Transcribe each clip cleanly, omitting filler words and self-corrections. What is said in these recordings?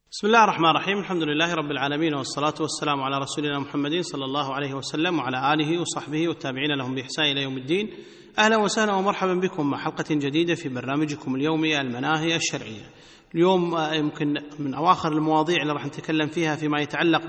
بسم الله الرحمن الرحيم. الحمد لله رب العالمين، والصلاة والسلام على رسولنا محمد صلى الله عليه وسلم وعلى آله وصحبه والتابعين لهم بإحسان إلى يوم الدين. أهلا وسهلا ومرحبا بكم مع حلقة جديدة في برنامجكم اليومي المناهي الشرعية. اليوم يمكن من أواخر المواضيع اللي راح نتكلم فيها فيما يتعلق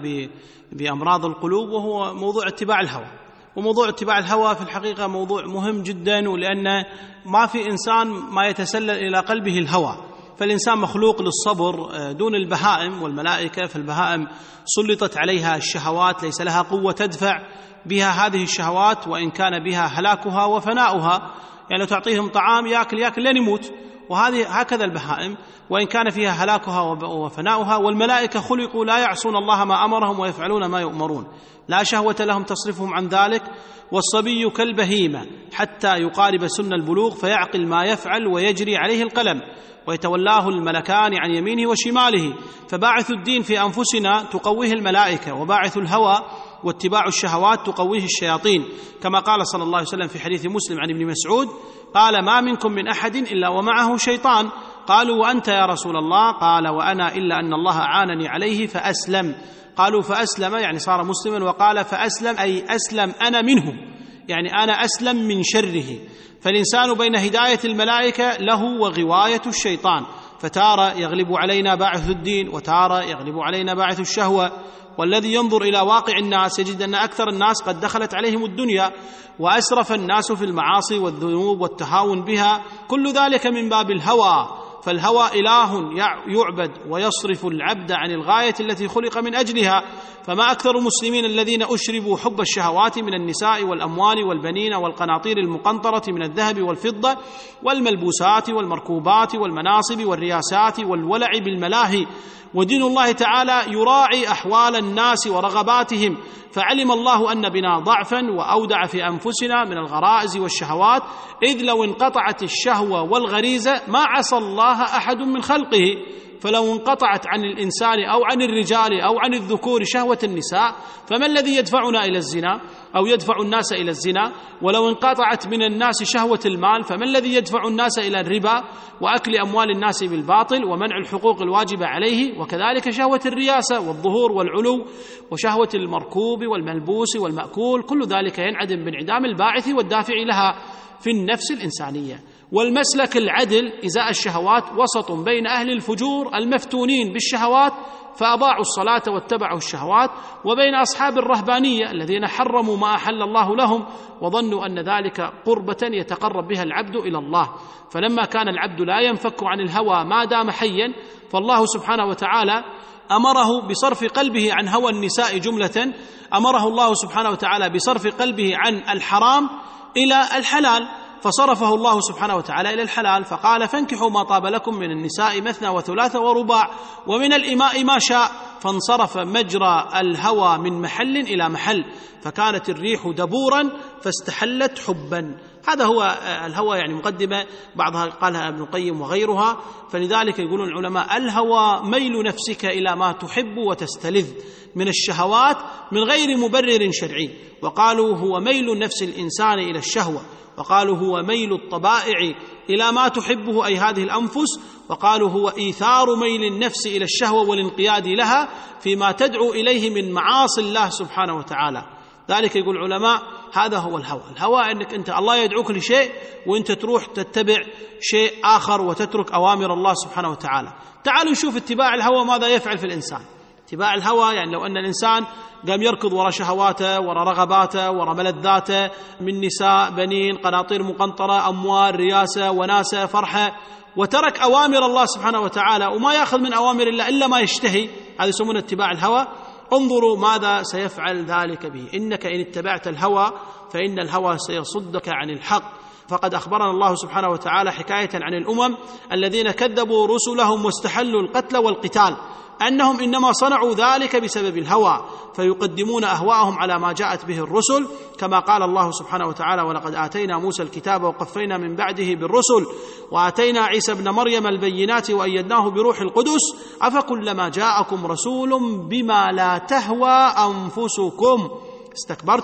بأمراض القلوب، وهو موضوع اتباع الهوى. وموضوع اتباع الهوى في الحقيقة موضوع مهم جدا، ولأن ما في إنسان ما يتسلل إلى قلبه الهوى، فالإنسان مخلوق للصبر دون البهائم والملائكة. فالبهائم سلطت عليها الشهوات، ليس لها قوة تدفع بها هذه الشهوات، وإن كان بها هلاكها وفناؤها. يعني تعطيهم طعام يأكل لن يموت، وهذه هكذا البهائم وإن كان فيها هلاكها وفناؤها. والملائكة خلقوا لا يعصون الله ما أمرهم ويفعلون ما يؤمرون، لا شهوة لهم تصرفهم عن ذلك. والصبي كالبهيمة حتى يقارب سن البلوغ فيعقل ما يفعل ويجري عليه القلم، ويتولاه الملكان عن يمينه وشماله. فباعث الدين في أنفسنا تقويه الملائكة، وباعث الهوى واتباع الشهوات تقويه الشياطين، كما قال صلى الله عليه وسلم في حديث مسلم عن ابن مسعود قال: ما منكم من أحد إلا ومعه شيطان. قالوا: وأنت يا رسول الله؟ قال: وأنا إلا أن الله أعانني عليه فأسلم. قالوا: فأسلم يعني صار مسلما، وقال: فأسلم أي أسلم أنا منه، يعني أنا أسلم من شره. فالإنسان بين هداية الملائكة له وغواية الشيطان، فتارة يغلب علينا باعث الدين، وتارة يغلب علينا باعث الشهوة. والذي ينظر إلى واقع الناس يجد أن أكثر الناس قد دخلت عليهم الدنيا، وأسرف الناس في المعاصي والذنوب والتهاون بها، كل ذلك من باب الهوى. فالهوى إله يعبد ويصرف العبد عن الغاية التي خلق من أجلها. فما أكثر المسلمين الذين أشربوا حب الشهوات من النساء والأموال والبنين والقناطير المقنطرة من الذهب والفضة والملبوسات والمركوبات والمناصب والرياسات والولع بالملاهي. ودين الله تعالى يراعي أحوال الناس ورغباتهم، فعلم الله أن بنا ضعفا وأودع في أنفسنا من الغرائز والشهوات، إذ لو انقطعت الشهوة والغريزة ما عصى الله أحد من خلقه. فلو انقطعت عن الإنسان أو عن الرجال أو عن الذكور شهوة النساء، فما الذي يدفعنا إلى الزنا أو يدفع الناس إلى الزنا؟ ولو انقطعت من الناس شهوة المال، فما الذي يدفع الناس إلى الربا وأكل أموال الناس بالباطل ومنع الحقوق الواجبة عليه؟ وكذلك شهوة الرياسة والظهور والعلو، وشهوة المركوب والملبوس والمأكول، كل ذلك ينعدم بانعدام الباعث والدافع لها في النفس الإنسانية. والمسلك العدل إزاء الشهوات وسط بين أهل الفجور المفتونين بالشهوات فأضاعوا الصلاة واتبعوا الشهوات، وبين أصحاب الرهبانية الذين حرموا ما أحل الله لهم وظنوا أن ذلك قربة يتقرب بها العبد إلى الله. فلما كان العبد لا ينفك عن الهوى ما دام حيا، فالله سبحانه وتعالى أمره بصرف قلبه عن هوى النساء جملة، أمره الله سبحانه وتعالى بصرف قلبه عن الحرام إلى الحلال، فصرفه الله سبحانه وتعالى إلى الحلال، فقال: فانكحوا ما طاب لكم من النساء مثنى وثلاث ورباع ومن الإماء ما شاء. فانصرف مجرى الهوى من محل إلى محل، فكانت الريح دبورا فاستحلت حبا. هذا هو الهوى، يعني مقدمة بعضها قالها ابن القيم وغيرها. فلذلك يقولون العلماء: الهوى ميل نفسك إلى ما تحب وتستلذ من الشهوات من غير مبرر شرعي. وقالوا هو ميل نفس الإنسان إلى الشهوة، وقالوا هو ميل الطبائع إلى ما تحبه أي هذه الأنفس، وقالوا هو إيثار ميل النفس إلى الشهوة والانقياد لها فيما تدعو إليه من معاصي الله سبحانه وتعالى. ذلك يقول العلماء هذا هو الهوى. الهوى أنك أنت الله يدعوك لشيء وأنت تروح تتبع شيء آخر وتترك أوامر الله سبحانه وتعالى. تعالوا نشوف اتباع الهوى ماذا يفعل في الإنسان. اتباع الهوى يعني لو أن الإنسان قام يركض وراء شهواته وراء رغباته وراء ملذاته من نساء بنين قناطير مقنطرة أموال رياسة وناسة فرحة، وترك أوامر الله سبحانه وتعالى وما يأخذ من أوامر الله إلا ما يشتهي، هذا يسمونه اتباع الهوى. انظروا ماذا سيفعل ذلك به. إنك إن اتبعت الهوى فإن الهوى سيصدك عن الحق. فقد أخبرنا الله سبحانه وتعالى حكاية عن الأمم الذين كذبوا رسلهم واستحلوا القتل والقتال أنهم إنما صنعوا ذلك بسبب الهوى، فيقدمون أهواءهم على ما جاءت به الرسل، كما قال الله سبحانه وتعالى: ولقد آتينا موسى الكتاب وقفينا من بعده بالرسل وآتينا عيسى ابن مريم البينات وأيدناه بروح القدس أفكلما جاءكم رسول بما لا تهوى أنفسكم استكبرتم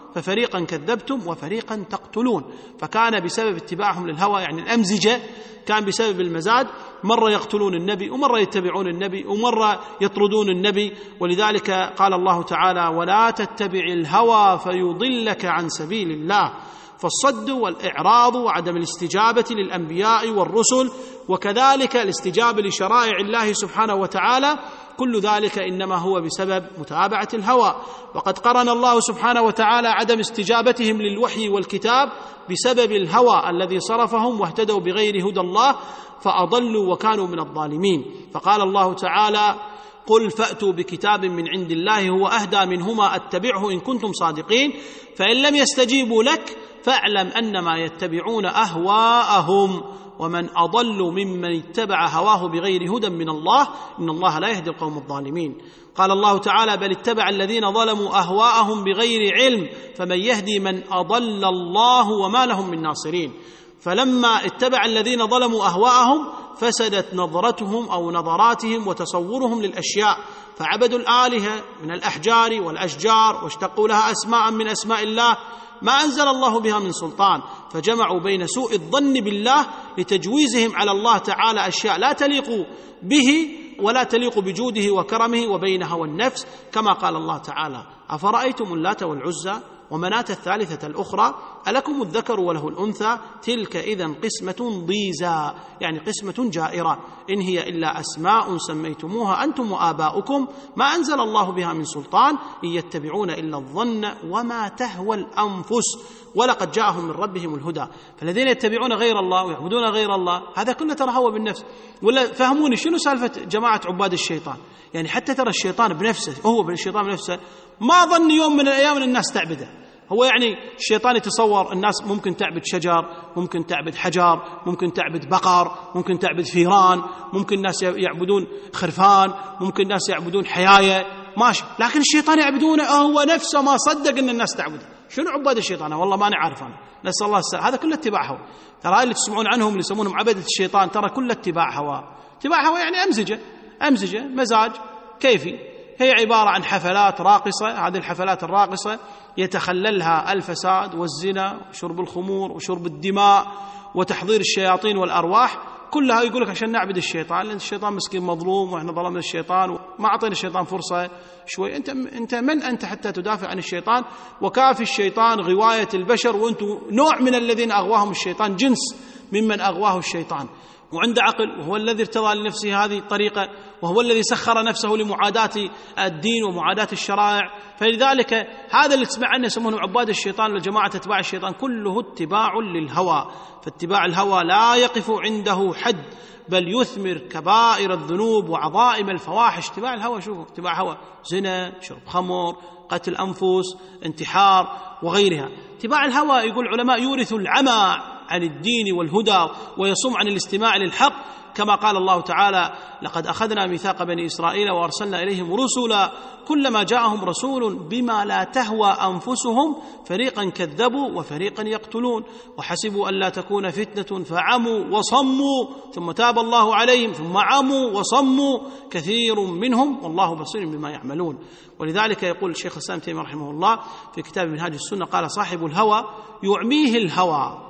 ففريقا كذبتم وفريقا تقتلون. فكان بسبب اتباعهم للهوى، يعني الأمزجة كان بسبب المزاج، مرة يقتلون النبي ومرة يتبعون النبي ومرة يطردون النبي. ولذلك قال الله تعالى: ولا تتبع الهوى فيضلك عن سبيل الله. فالصد والإعراض وعدم الاستجابة للأنبياء والرسل، وكذلك الاستجابة لشرائع الله سبحانه وتعالى، كل ذلك إنما هو بسبب متابعة الهوى. وقد قرن الله سبحانه وتعالى عدم استجابتهم للوحي والكتاب بسبب الهوى الذي صرفهم واهتدوا بغير هدى الله فأضلوا وكانوا من الظالمين. فقال الله تعالى: قل فأتوا بكتاب من عند الله هو أهدى منهما أتبعه إن كنتم صادقين، فإن لم يستجيبوا لك فاعلم أنما يتبعون أهواءهم ومن أضل ممن اتبع هواه بغير هدى من الله إن الله لا يهدي القوم الظالمين. قال الله تعالى: بل اتبع الذين ظلموا أهواءهم بغير علم فمن يهدي من أضل الله وما لهم من ناصرين. فلما اتبع الذين ظلموا أهواءهم فسدت نظرتهم أو نظراتهم وتصورهم للأشياء، فعبدوا الآلهة من الأحجار والأشجار واشتقوا لها أسماء من أسماء الله ما أنزل الله بها من سلطان، فجمعوا بين سوء الظن بالله لتجويزهم على الله تعالى أشياء لا تليق به ولا تليق بجوده وكرمه، وبين هوى النفس، كما قال الله تعالى: أفرأيتم اللات والعزى ومناة الثالثة الأخرى ألكم الذكر وله الأنثى تلك إذن قسمة ضيزى، يعني قسمة جائرة، إن هي إلا أسماء سميتموها أنتم وآباؤكم ما أنزل الله بها من سلطان إن يتبعون إلا الظن وما تهوى الأنفس ولقد جاءهم من ربهم الهدى. فالذين يتبعون غير الله ويعبدون غير الله هذا كله ترى هو بالنفس. ولا فهموني شنو سالفة جماعة عباد الشيطان؟ يعني حتى ترى الشيطان بنفسه، هو بالشيطان بنفسه ما ظن يوم من الأيام أن الناس تعبده. هو يعني الشيطان يتصور الناس ممكن تعبد شجر، ممكن تعبد حجر، ممكن تعبد بقر، ممكن تعبد فيران، ممكن الناس يعبدون خرفان، ممكن الناس يعبدون حياية، ماشي. لكن الشيطان يعبدونه هو نفسه ما صدق أن الناس تعبده. شنو عباد الشيطان؟ والله ما نعرف أنا، نسأل الله السلامة. هذا كله اتباع هوى. ترى اللي تسمعون عنهم اللي يسمونهم عبدة الشيطان ترى كله اتباع هوى. اتباع هوى يعني أمزجة مزاج كيفي، هي عبارة عن حفلات راقصة. هذه الحفلات الراقصة يتخللها الفساد والزنا وشرب الخمور وشرب الدماء وتحضير الشياطين والأرواح، كلها يقول لك عشان نعبد الشيطان، لأن الشيطان مسكين مظلوم وإحنا ظلمنا الشيطان وما أعطينا الشيطان فرصة شوي. أنت من أنت حتى تدافع عن الشيطان؟ وكافي الشيطان غواية البشر، وأنتم نوع من الذين أغواهم الشيطان، جنس ممن أغواه الشيطان. وعنده عقل، وهو الذي ارتضى لنفسه هذه الطريقة، وهو الذي سخر نفسه لمعاداة الدين ومعاداة الشرائع. فلذلك هذا اللي تسمع عنه يسمونه عباد الشيطان وجماعة اتباع الشيطان كله اتباع للهوى. فاتباع الهوى لا يقف عنده حد، بل يثمر كبائر الذنوب وعظائم الفواحش. اتباع الهوى، شوفوا اتباع هوى، زنا، شرب خمر، قتل أنفس، انتحار وغيرها. اتباع الهوى يقول العلماء يورث العمى عن الدين والهدى ويصم عن الاستماع للحق، كما قال الله تعالى: لقد أخذنا ميثاق بني إسرائيل وأرسلنا إليهم رسلا كلما جاءهم رسول بما لا تهوى أنفسهم فريقا كذبوا وفريقا يقتلون وحسبوا أن لا تكون فتنة فعموا وصموا ثم تاب الله عليهم ثم عموا وصموا كثير منهم والله بصير بما يعملون. ولذلك يقول الشيخ الإسلام تيمية رحمه الله في كتاب منهاج السنة قال: صاحب الهوى يعميه الهوى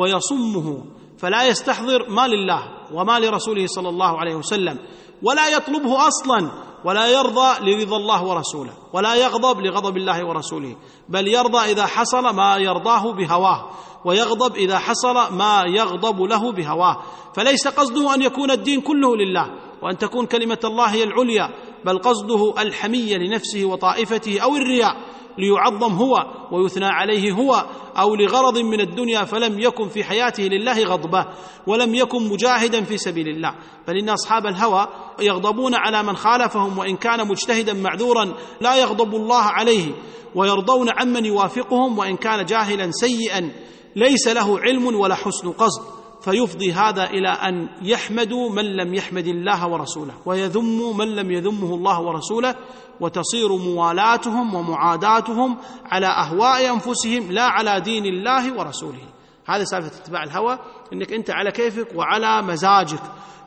ويصمه فلا يستحضر ما لله وما لرسوله صلى الله عليه وسلم، ولا يطلبه أصلا، ولا يرضى لرضا الله ورسوله، ولا يغضب لغضب الله ورسوله، بل يرضى إذا حصل ما يرضاه بهواه، ويغضب إذا حصل ما يغضب له بهواه. فليس قصده أن يكون الدين كله لله وأن تكون كلمة الله هي العليا، بل قصده الحمية لنفسه وطائفته أو الرياء ليعظم هو ويثنى عليه هو، أو لغرض من الدنيا فلم يكن في حياته لله غضبة ولم يكن مجاهدا في سبيل الله. بل إن أصحاب الهوى يغضبون على من خالفهم وإن كان مجتهدا معذورا لا يغضب الله عليه، ويرضون عمن يوافقهم وإن كان جاهلا سيئا ليس له علم ولا حسن قصد، فيفضي هذا إلى أن يحمدوا من لم يحمد الله ورسوله ويذموا من لم يذمه الله ورسوله، وتصير موالاتهم ومعاداتهم على أهواء أنفسهم لا على دين الله ورسوله. هذا سالفة اتباع الهوى، إنك أنت على كيفك وعلى مزاجك.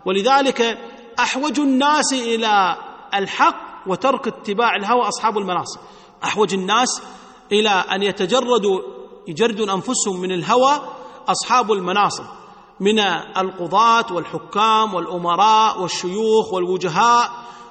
ولذلك أحوج الناس إلى الحق وترك اتباع الهوى أصحاب المناصب. أحوج الناس إلى أن يجردوا أنفسهم من الهوى أصحاب المناصب من القضاة والحكام والأمراء والشيوخ والوجهاء،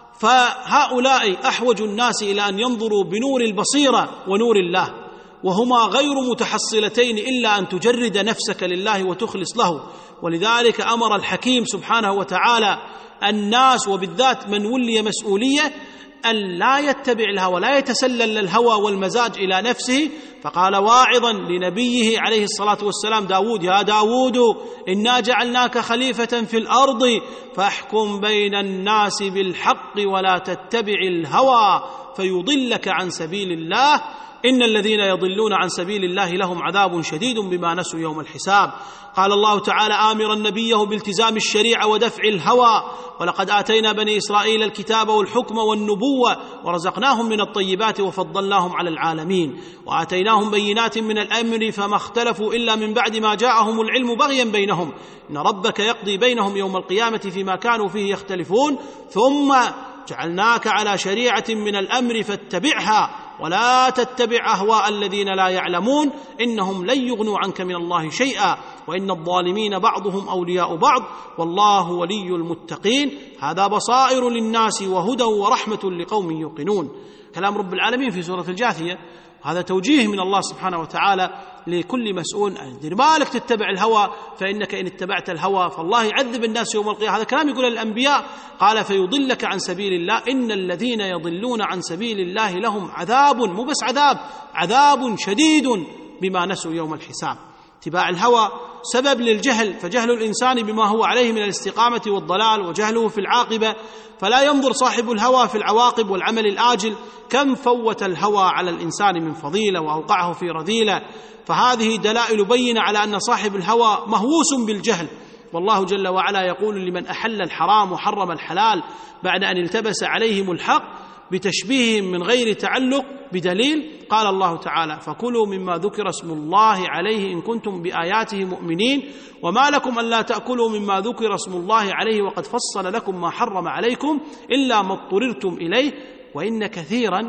فهؤلاء أحوج الناس إلى أن ينظروا بنور البصيرة ونور الله، وهما غير متحصلتين إلا أن تجرد نفسك لله وتخلص له. ولذلك أمر الحكيم سبحانه وتعالى الناس وبالذات من ولي مسؤولية أن لا يتبع الهوى، لا يتسلل للهوى والمزاج إلى نفسه، فقال واعظا لنبيه عليه الصلاة والسلام داود: يا داود إنا جعلناك خليفة في الأرض فاحكم بين الناس بالحق ولا تتبع الهوى فيضلك عن سبيل الله إن الذين يضلون عن سبيل الله لهم عذاب شديد بما نسوا يوم الحساب. قال الله تعالى آمرا نبيه بالتزام الشريعة ودفع الهوى: ولقد آتينا بني إسرائيل الكتاب والحكم والنبوة ورزقناهم من الطيبات وفضلناهم على العالمين وآتيناهم بينات من الأمر فما اختلفوا إلا من بعد ما جاءهم العلم بغيا بينهم إن ربك يقضي بينهم يوم القيامة فيما كانوا فيه يختلفون ثم جعلناك على شريعة من الأمر فاتبعها ولا تتبع أهواء الذين لا يعلمون إنهم لن يغنوا عنك من الله شيئا وإن الظالمين بعضهم أولياء بعض والله ولي المتقين هذا بصائر للناس وهدى ورحمة لقوم يوقنون. كلام رب العالمين في سورة الجاثية، هذا توجيه من الله سبحانه وتعالى لكل مسؤول: دير بالك تتبع الهوى فإنك إن اتبعت الهوى فالله يعذب الناس يوم القيامة. هذا كلام يقول الأنبياء. قال فيضلك عن سبيل الله إن الذين يضلون عن سبيل الله لهم عذاب، مو بس عذاب شديد بما نسوا يوم الحساب. اتباع الهوى سبب للجهل، فجهل الإنسان بما هو عليه من الاستقامة والضلال وجهله في العاقبة، فلا ينظر صاحب الهوى في العواقب والعمل الآجل. كم فوت الهوى على الإنسان من فضيلة وأوقعه في رذيلة. فهذه دلائل بينة على أن صاحب الهوى مهووس بالجهل. والله جل وعلا يقول لمن أحل الحرام وحرم الحلال بعد أن التبس عليهم الحق بتشبيههم من غير تعلق بدليل. قال الله تعالى: فكلوا مما ذكر اسم الله عليه إن كنتم بآياته مؤمنين وما لكم ألا تأكلوا مما ذكر اسم الله عليه وقد فصل لكم ما حرم عليكم إلا ما اضطررتم إليه وإن كثيرا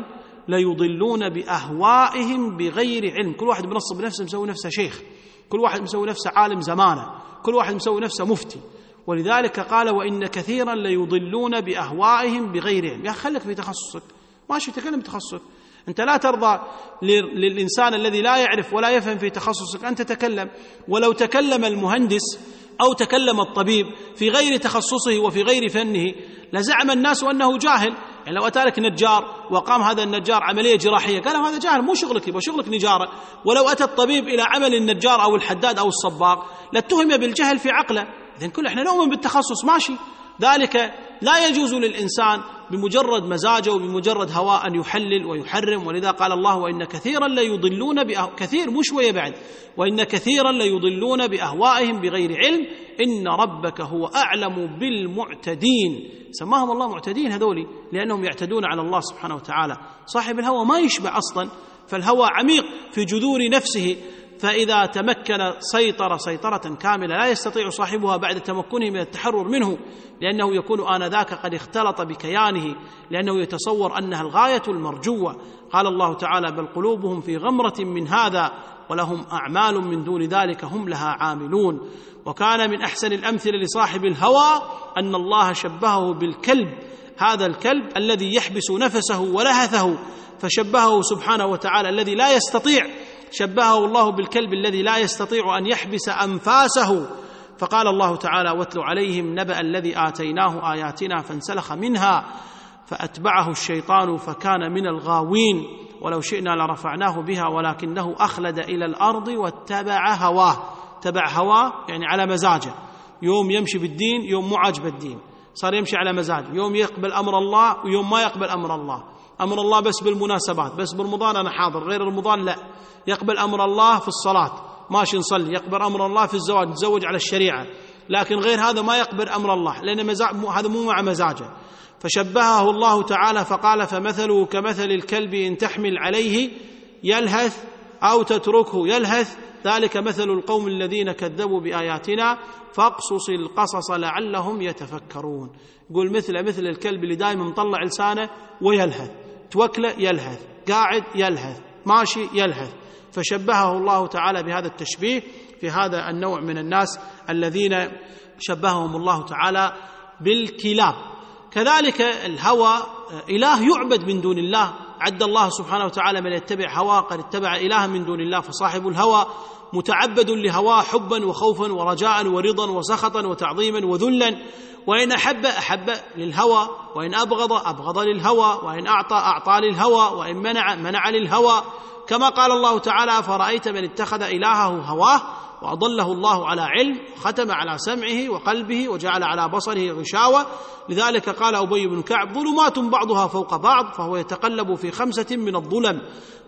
ليضلون بأهوائهم بغير علم. كل واحد بنصب نفسه مسوي نفسه شيخ، كل واحد مسوي نفسه عالم زمانه، كل واحد مسوي نفسه مفتي. ولذلك قال: وإن كثيرا ليضلون بأهوائهم بغير علم. يا أخي خلك في تخصصك، ماشي تكلم تخصصك. أنت لا ترضى للإنسان الذي لا يعرف ولا يفهم في تخصصك أن تتكلم. ولو تكلم المهندس أو تكلم الطبيب في غير تخصصه وفي غير فنه لزعم الناس أنه جاهل. يعني لو أتى لك نجار وقام هذا النجار عملية جراحية قالوا هذا جاهل، مو شغلك، يبقى شغلك نجارة. ولو أتى الطبيب إلى عمل النجار أو الحداد أو الصباغ لاتهم بالجهل في عقله. إذن كل إحنا نؤمن بالتخصص ماشي. ذلك لا يجوز للإنسان بمجرد مزاجه وبمجرد هواء أن يحلل ويحرم. ولذا قال الله: وإن كثيرا ليضلون كثير مو شوية بعد، وإن كثيرا ليضلون بأهوائهم بغير علم إن ربك هو أعلم بالمعتدين. سماهم الله معتدين هذولي لأنهم يعتدون على الله سبحانه وتعالى. صاحب الهوى ما يشبع أصلا، فالهوى عميق في جذور نفسه، فإذا تمكن سيطرة كاملة لا يستطيع صاحبها بعد تمكنه من التحرر منه، لأنه يكون آنذاك قد اختلط بكيانه، لأنه يتصور أنها الغاية المرجوة. قال الله تعالى: بل قلوبهم في غمرة من هذا ولهم أعمال من دون ذلك هم لها عاملون. وكان من أحسن الأمثلة لصاحب الهوى أن الله شبهه بالكلب، هذا الكلب الذي يحبس نفسه ولهثه، فشبهه سبحانه وتعالى الذي لا يستطيع، شبهه الله بالكلب الذي لا يستطيع أن يحبس أنفاسه. فقال الله تعالى: واتل عليهم نبأ الذي آتيناه آياتنا فانسلخ منها فأتبعه الشيطان فكان من الغاوين ولو شئنا لرفعناه بها ولكنه أخلد إلى الأرض واتبع هواه. تبع هواه يعني على مزاجه، يوم يمشي بالدين يوم مو عاجبه الدين، صار يمشي على مزاجه، يوم يقبل أمر الله ويوم ما يقبل أمر الله. أمر الله بس بالمناسبات، بس برمضان أنا حاضر، غير رمضان لا. يقبل أمر الله في الصلاة ماشي نصلي، يقبل أمر الله في الزواج نتزوج على الشريعة، لكن غير هذا ما يقبل أمر الله لأن هذا مو مع مزاجه. فشبهه الله تعالى فقال: فمثله كمثل الكلب إن تحمل عليه يلهث أو تتركه يلهث ذلك مثل القوم الذين كذبوا بآياتنا فاقصص القصص لعلهم يتفكرون. يقول مثل الكلب اللي دائما مطلع لسانه ويلهث، توكله يلهث، قاعد يلهث، ماشي يلهث، فشبهه الله تعالى بهذا التشبيه في هذا النوع من الناس الذين شبههم الله تعالى بالكلاب. كذلك الهوى إله يعبد من دون الله، عد الله سبحانه وتعالى من يتبع هواه قد اتبع إلها من دون الله، فصاحب الهوى متعبد لهواه حبا وخوفا ورجاء ورضا وسخطا وتعظيما وذلا، وإن أحب للهوى، وإن أبغض للهوى، وإن أعطى للهوى، وإن منع للهوى، كما قال الله تعالى: فرأيت من اتخذ إلهه هواه وأضله الله على علم ختم على سمعه وقلبه وجعل على بصره غشاوة. لذلك قال أبي بن كعب: ظلمات بعضها فوق بعض، فهو يتقلب في 5 من الظلم: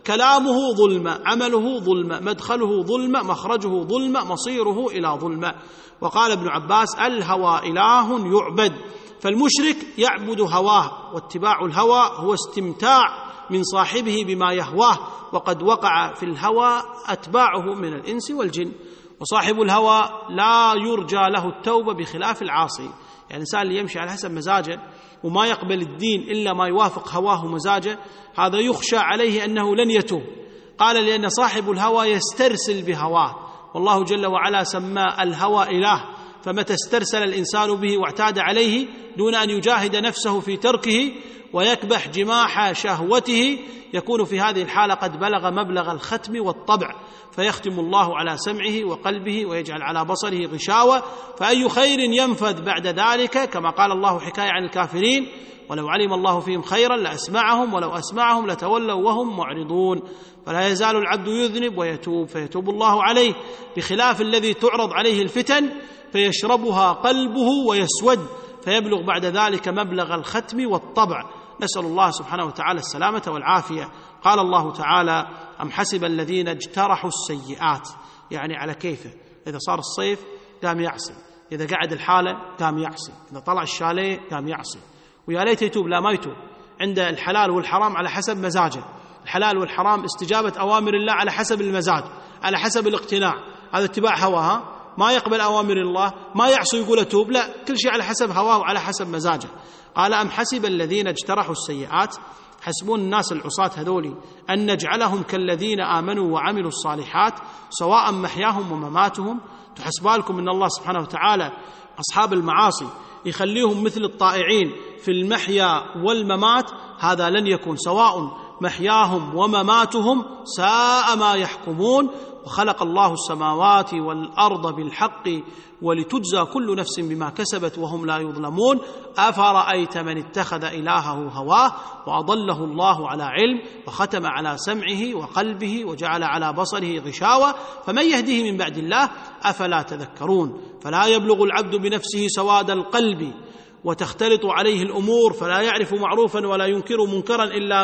كلامه ظلمة، عمله ظلمة، مدخله ظلمة، مخرجه ظلمة، مصيره إلى ظلمة. وقال ابن عباس: الهوى إله يعبد. فالمشرك يعبد هواه، واتباع الهوى هو استمتاع من صاحبه بما يهواه، وقد وقع في الهوى أتباعه من الإنس والجن. وصاحب الهوى لا يرجى له التوبة بخلاف العاصي، يعني الإنسان اللي يمشي على حسب مزاجه وما يقبل الدين إلا ما يوافق هواه ومزاجه، هذا يخشى عليه أنه لن يتوب. قال: لأن صاحب الهوى يسترسل بهواه، والله جل وعلا سمى الهوى إله، فمتى استرسل الإنسان به واعتاد عليه دون أن يجاهد نفسه في تركه ويكبح جماح شهوته، يكون في هذه الحالة قد بلغ مبلغ الختم والطبع، فيختم الله على سمعه وقلبه ويجعل على بصره غشاوة، فأي خير ينفذ بعد ذلك، كما قال الله حكاية عن الكافرين: ولو علم الله فيهم خيرا لأسمعهم ولو أسمعهم لتولوا وهم معرضون. فلا يزال العبد يذنب ويتوب فيتوب الله عليه، بخلاف الذي تعرض عليه الفتن فيشربها قلبه ويسود، فيبلغ بعد ذلك مبلغ الختم والطبع. نسأل الله سبحانه وتعالى السلامة والعافية. قال الله تعالى: أم حسب الذين اجترحوا السيئات، يعني على كيفه، إذا صار الصيف قام يعصي، إذا قعد الحالة قام يعصي، إذا طلع الشاليه قام يعصي، ويا ليت يتوب، لا ما يتوب. عند الحلال والحرام على حسب مزاجه، الحلال والحرام استجابة أوامر الله على حسب المزاج، على حسب الاقتناع، هذا اتباع هواه، ما يقبل أوامر الله، ما يعصي يقول أتوب، لا، كل شيء على حسب هواه وعلى حسب مزاجه. قال: أم حسب الذين اجترحوا السيئات، حسبون الناس العصاة هذولي أن نجعلهم كالذين آمنوا وعملوا الصالحات سواء محياهم ومماتهم. تحسبالكم أن الله سبحانه وتعالى أصحاب المعاصي يخليهم مثل الطائعين في المحيا والممات؟ هذا لن يكون، سواء محياهم ومماتهم ساء ما يحكمون. وخلق الله السماوات والأرض بالحق ولتجزى كل نفس بما كسبت وهم لا يظلمون. أفرأيت من اتخذ إلهه هواه وأضله الله على علم وختم على سمعه وقلبه وجعل على بصره غشاوة فمن يهديه من بعد الله أفلا تذكرون. فلا يبلغ العبد بنفسه سواد القلب وتختلط عليه الأمور فلا يعرف معروفا ولا ينكر منكرا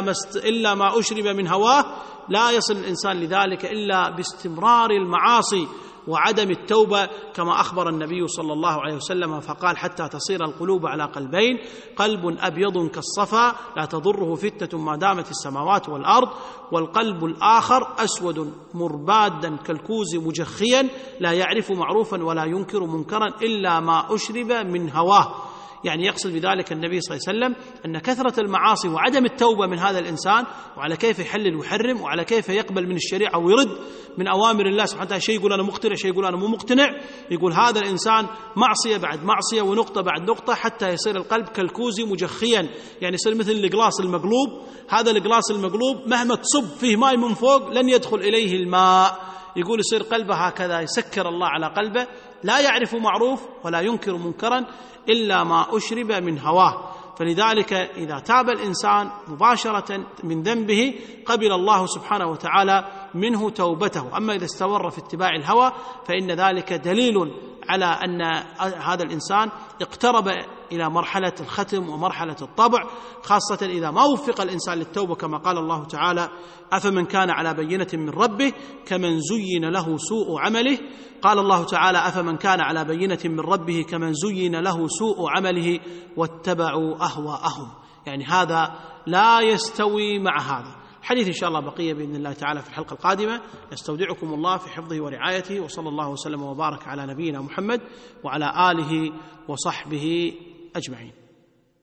إلا ما أشرب من هواه. لا يصل الإنسان لذلك إلا باستمرار المعاصي وعدم التوبة، كما أخبر النبي صلى الله عليه وسلم فقال: حتى تصير القلوب على قلبين، قلب أبيض كالصفا لا تضره فتنة ما دامت السماوات والأرض، والقلب الآخر أسود مربادا كالكوز مجخيا لا يعرف معروفا ولا ينكر منكرا إلا ما أشرب من هواه. يعني يقصد بذلك النبي صلى الله عليه وسلم أن كثرة المعاصي وعدم التوبة من هذا الإنسان، وعلى كيف يحلل ويحرم، وعلى كيف يقبل من الشريعة ويرد من أوامر الله سبحانه وتعالى، شيء يقول أنا مقتنع، شيء يقول أنا مو مقتنع، يقول هذا الإنسان معصية بعد معصية ونقطة بعد نقطة حتى يصير القلب كالكوز مجخيا، يعني يصير مثل القلاص المقلوب. هذا القلاص المقلوب مهما تصب فيه ماء من فوق لن يدخل إليه الماء، يقول يصير قلبه هكذا، يسكر الله على قلبه، لا يعرف معروف ولا ينكر منكرا إلا ما أشرب من هواه. فلذلك إذا تاب الإنسان مباشرة من ذنبه قبل الله سبحانه وتعالى منه توبته. أما إذا استمر في اتباع الهوى فإن ذلك دليل على أن هذا الإنسان اقترب إلى مرحلة الختم ومرحلة الطبع، خاصة إذا ما وفق الإنسان للتوبة، كما قال الله تعالى: أفمن كان على بينة من ربه كمن زين له سوء عمله. قال الله تعالى: أفمن كان على بينة من ربه كمن زين له سوء عمله واتبعوا أهواءهم. يعني هذا لا يستوي مع هذا. حديث إن شاء الله بقية بإذن الله تعالى في الحلقة القادمة. نستودعكم الله في حفظه ورعايته، وصلى الله وسلم وبارك على نبينا محمد وعلى آله وصحبه أجمعين.